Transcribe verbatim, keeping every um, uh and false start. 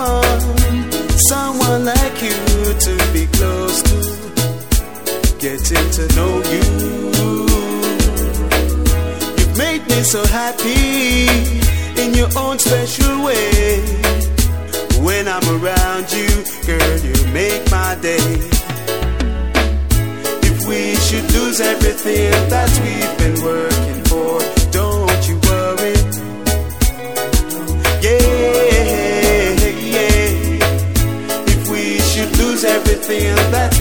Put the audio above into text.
want someone like you to be close to, getting to know you. You've made me so happy in your own special way. When I'm around you, girl, you make my day. If we should lose everything that we've been working for, don't you worry. Yeah, yeah. If we should lose everything that